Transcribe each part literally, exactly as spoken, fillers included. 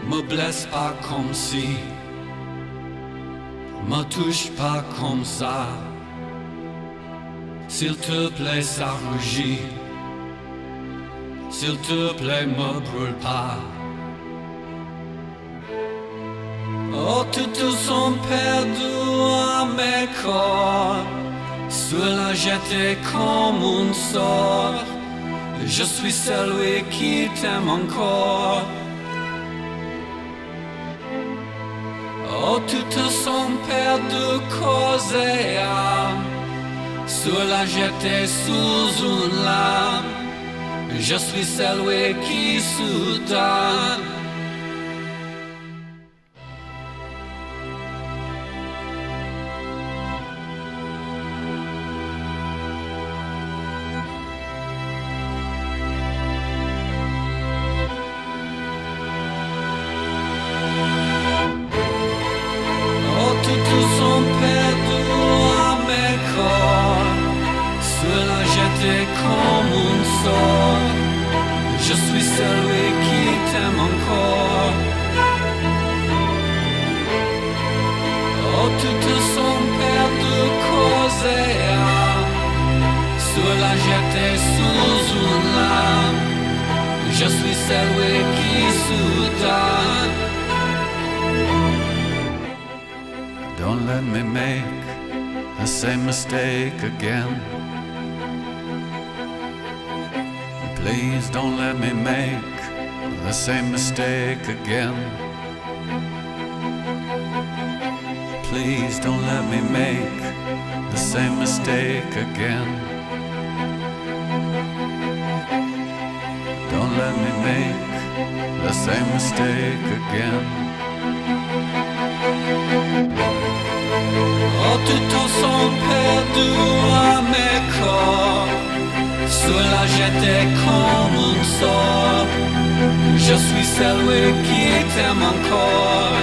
Me blesse pas comme si, me touche pas comme ça. S'il te plaît, ça rougit. S'il te plaît, me brûle pas. Oh, toutes sont perdues à mes corps. Cela j'étais comme un sort. Je suis celui qui t'aime encore. Oh, toutes sont perdues, corps et âme. Cela j'étais sous une lame. Je suis celui qui se donne. Oh, toutes sont perdues à mes corps. Cela j'étais comme un sort. Je suis celui qui t'aime encore. Oh, toutes sont perdues, corps et âme. Cela j'étais sous une lame. Je suis celui qui se donne. Don't let me make the same mistake again. Please don't let me make the same mistake again. Please don't let me make the same mistake again. Don't let me make the same mistake again. Oh, toutes sont perdues à mes corps. Cela j'étais comme un sort. Je suis celui qui t'aime encore.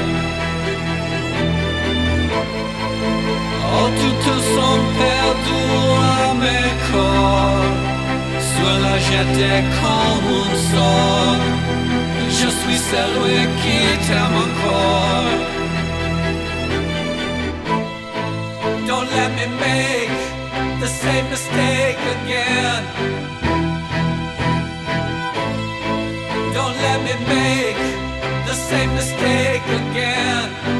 Oh, toutes sont perdues à mes corps. Cela j'étais comme un sort. Je suis celui qui t'aime encore. Don't let me make the same mistake again. Don't let me make the same mistake again.